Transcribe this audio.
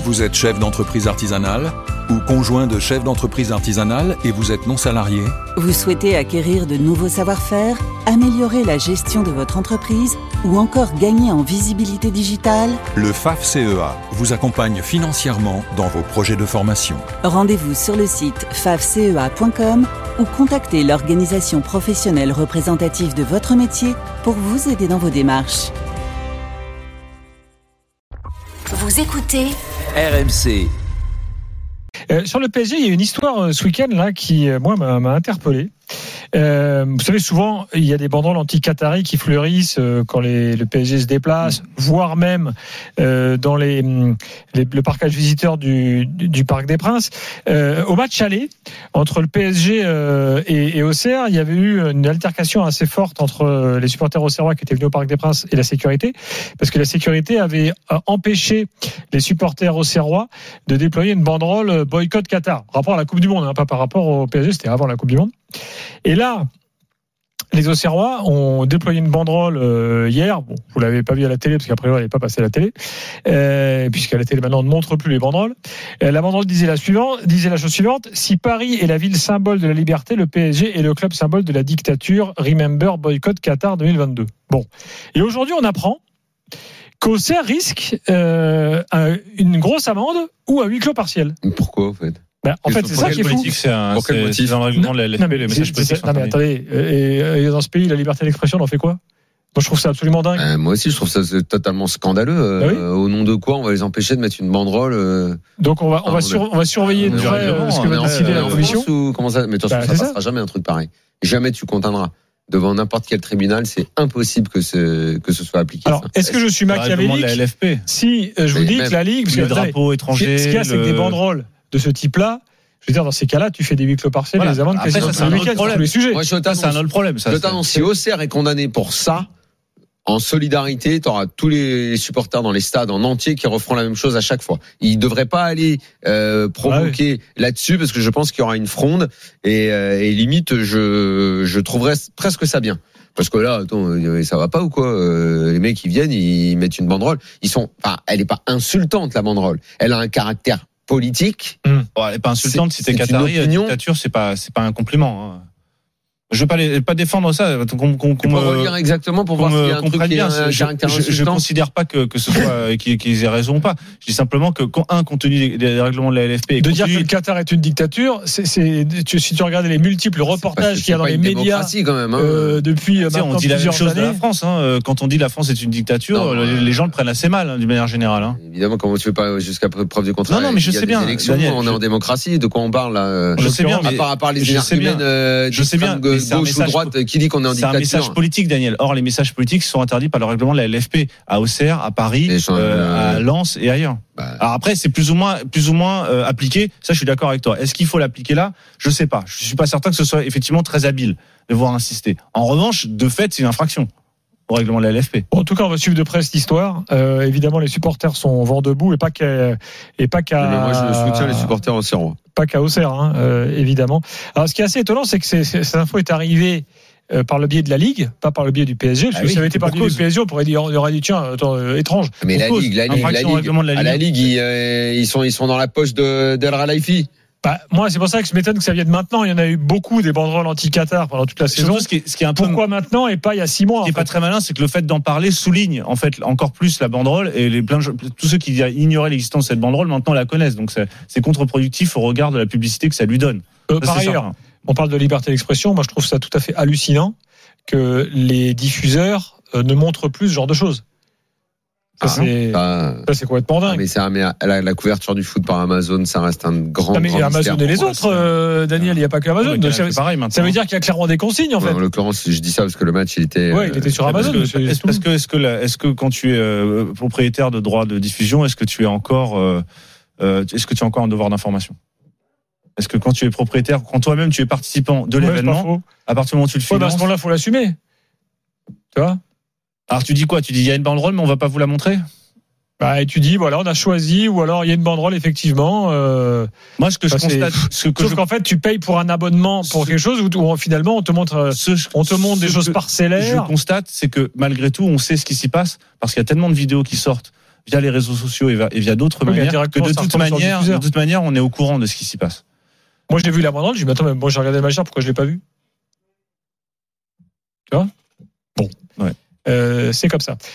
Vous êtes chef d'entreprise artisanale ou conjoint de chef d'entreprise artisanale et vous êtes non salarié? Vous souhaitez acquérir de nouveaux savoir-faire, améliorer la gestion de votre entreprise ou encore gagner en visibilité digitale? Le FAFCEA vous accompagne financièrement dans vos projets de formation. Rendez-vous sur le site fafcea.com ou contactez l'organisation professionnelle représentative de votre métier pour vous aider dans vos démarches. Vous écoutez RMC. Sur le PSG, il y a une histoire ce week-end là qui, moi, m'a interpellé. Vous savez, souvent, il y a des banderoles anti-qataris qui fleurissent quand le PSG se déplace, voire même dans le parcage visiteur du Parc des Princes. Au match aller, entre le PSG et Auxerre, il y avait eu une altercation assez forte entre les supporters auxerrois qui étaient venus au Parc des Princes et la sécurité, parce que la sécurité avait empêché les supporters auxerrois de déployer une banderole boycott Qatar, par rapport à la Coupe du Monde, hein, pas par rapport au PSG, c'était avant la Coupe du Monde. Et là, les Auxerrois ont déployé une banderole hier. Bon, vous l'avez pas vu à la télé parce qu'après elle n'est pas passée à la télé, puisqu'à la télé maintenant on ne montre plus les banderoles. La banderole disait la chose suivante: si Paris est la ville symbole de la liberté, le PSG est le club symbole de la dictature. Remember boycott Qatar 2022. Bon, et aujourd'hui on apprend qu'Auxerre risque une grosse amende ou un huis clos partiel. Pourquoi en fait? En fait, c'est ça qui est fou. C'est un règlement de la LFP, les messages politiques. Non, mais attendez, et dans ce pays, la liberté d'expression, on en fait quoi? Moi, je trouve ça absolument dingue. Moi aussi, je trouve ça totalement scandaleux. Oui. Au nom de quoi on va les empêcher de mettre une banderole Donc, on va surveiller de près ce que va décider la commission. Comment ça? Mais de toute façon, ça passera jamais un truc pareil. Jamais tu contiendras. Devant n'importe quel tribunal, c'est impossible que ce soit appliqué. Alors, est-ce que je suis machiavélique si je vous dis que la Ligue, les drapeaux étrangers, ce qu'il y a, c'est que des banderoles de ce type-là, je veux dire, dans ces cas-là, tu fais des huis clos partiels, les amendes quasiment tous les week-ends sur tous les sujets. Moi, c'est un autre problème. Je t'annonce, si Auxerre est condamné pour ça, en solidarité, tu auras tous les supporters dans les stades en entier qui referont la même chose à chaque fois. Ils ne devraient pas aller provoquer là-dessus, parce que je pense qu'il y aura une fronde et limite, je trouverais presque ça bien. Parce que là, attends, ça va pas ou quoi? Les mecs, ils viennent, ils mettent une banderole. Elle est pas insultante, la banderole. Elle a un caractère politique. Bon, elle est pas insultante. Si t'es qatari, dictature, c'est pas un compliment. Hein. Je veux pas défendre ça. Qu'on me relire exactement pour voir s'il y a un truc qui a un caractère insultant. Je considère pas que ce soit qu'ils aient raison ou pas. Je dis simplement que compte tenu des règlements de la LFP, de dire que le Qatar est une dictature, si tu regardes les multiples reportages qu'il y a dans les médias quand même, hein. depuis on dit la même chose de la France. Hein. Quand on dit la France est une dictature, les gens le prennent assez mal, d'une manière générale. Hein. Évidemment, comment tu veux pas jusqu'à preuve du contraire? Non, mais je sais bien. Daniel, on est en démocratie. De quoi on parle là? Je sais bien. À part les arguments je sais bien. Gauche ou droite, qui dit qu'on est en dictature? C'est un message politique, Daniel. Or, les messages politiques sont interdits par le règlement de la LFP à Auxerre, à Paris, à Lens et ailleurs. Alors après, c'est plus ou moins appliqué. Ça, je suis d'accord avec toi. Est-ce qu'il faut l'appliquer là? Je sais pas. Je suis pas certain que ce soit effectivement très habile de voir insister. En revanche, de fait, c'est une infraction au règlement de la LFP. Bon, en tout cas, on va suivre de près cette histoire. Évidemment, les supporters sont vent debout et pas qu'à. Moi, je soutiens les supporters auxerrois. Pas qu'à Auxerre, évidemment. Alors, ce qui est assez étonnant, c'est que cette info est arrivée par le biais de la Ligue, pas par le biais du PSG. Parce que si ça avait été par le biais du PSG, on aurait dit tiens, étrange. Mais la Ligue, ils sont dans la poche d'El Khelaifi. Moi, c'est pour ça que je m'étonne que ça vienne maintenant. Il y en a eu beaucoup des banderoles anti-Qatar pendant toute la saison. Ce qui est un peu... Pourquoi maintenant et pas il y a 6 mois? Ce qui est pas très malin, c'est que le fait d'en parler souligne en fait encore plus la banderole, et tous ceux qui ignoraient l'existence de cette banderole maintenant la connaissent. Donc c'est contre-productif au regard de la publicité que ça lui donne. Par ailleurs, on parle de liberté d'expression. Moi, je trouve ça tout à fait hallucinant que les diffuseurs ne montrent plus ce genre de choses. Ça, c'est complètement dingue. Mais la couverture du foot par Amazon, ça reste un grand. Non, mais grand Amazon et les autres, Daniel, il n'y a pas que Amazon. C'est pareil maintenant. Ça veut dire qu'il y a clairement des consignes, en fait. En l'occurrence, je dis ça parce que le match, il était sur Amazon. Est-ce que quand tu es propriétaire de droits de diffusion, est-ce que tu as encore un devoir d'information? Est-ce que quand tu es propriétaire, quand toi-même tu es participant de l'événement, à partir du moment où tu le finances, à ce moment-là, faut l'assumer. Tu vois? Alors tu dis quoi? Tu dis il y a une banderole, mais on va pas vous la montrer? Et tu dis on a choisi, ou alors il y a une banderole effectivement. Moi, ce que je constate, sauf qu'en fait tu payes pour un abonnement pour quelque chose où finalement on te montre des choses parcellaires. Je constate, c'est que malgré tout, on sait ce qui s'y passe parce qu'il y a tellement de vidéos qui sortent via les réseaux sociaux et via d'autres manières, que de toute manière, on est au courant de ce qui s'y passe. Moi, j'ai vu la bande-annonce, je me dis, attends, moi, j'ai regardé le match, pourquoi je l'ai pas vu? Tu vois? Bon. Ouais. C'est comme ça.